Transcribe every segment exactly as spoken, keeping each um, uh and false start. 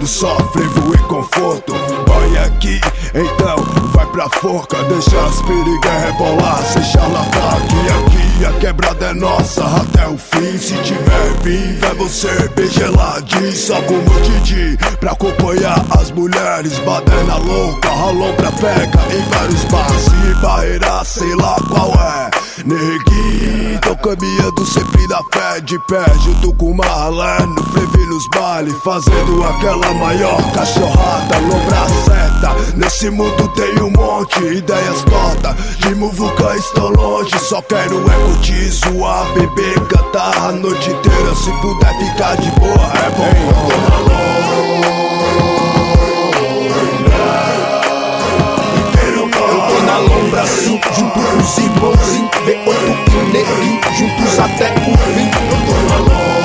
querendo só frevo e conforto. Vai aqui, então vai pra forca, deixa as perigas rebolar, sem charlatão. Que aqui a quebrada é nossa até o fim. Se tiver vivo é você bem geladinho, só como Didi pra acompanhar as mulheres. Baderna louca, ralou pra pega em vários bars e barreira, sei lá qual é. Neguinho, tô caminhando sempre na fé, de pé junto com o Marlé, no frevo nos baile, fazendo aquela maior cachorrada. Lombra certa, nesse mundo tem um monte, ideias tortas, de muvuca estou longe. Só quero é curtir, zoar, beber, cantar a noite inteira. Se puder ficar de boa é bom. Assim, junto com os irmãozinhos, V oito e Neguinho, juntos até o fim. Eu tô na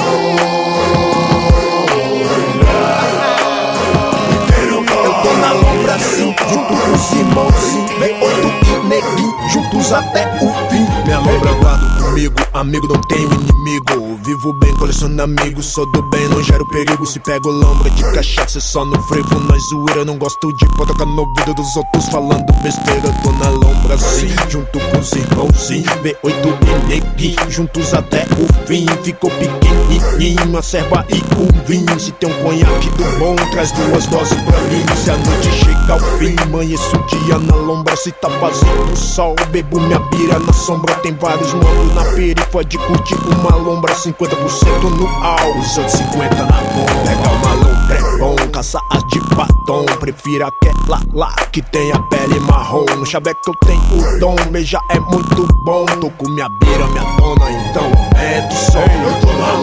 lombra. Eu tô na lombra assim, junto com os irmãozinhos, V oito e Neguinho, juntos até o fim. Minha lombra guardo comigo, amigo não tenho inimigo. Vivo bem, coleciono amigos, sou do bem, não gero perigo. Se pego lombra de cachaça, só no frevo, na zoeira. Não gosto de tocar no ouvido dos outros falando besteira. Tô na lombra assim, junto com os irmãozinhos, V oito e Neguinho, juntos até o fim. Ficou pequenininho, a serva e o vinho. Se tem um conhaque do bom, traz duas doses pra mim. Se a noite chega ao fim, amanheço o dia na lombra. Se tá fazendo sol, bebo minha bira na sombra. Tem vários modos na periferia, pode curtir uma lombra. Cinquenta por cento no au, os outros cinquenta na bomba. Pegar uma lombra é bom, caça as de batom. Prefiro aquela lá que tem a pele marrom. No chaveco eu tenho o dom, beijar é muito bom. Tô com minha bira, minha dona, então aumenta o som. Eu tô na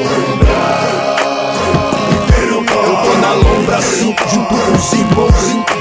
lombra. Eu tô na lombra assim, junto com os irmãozinhos,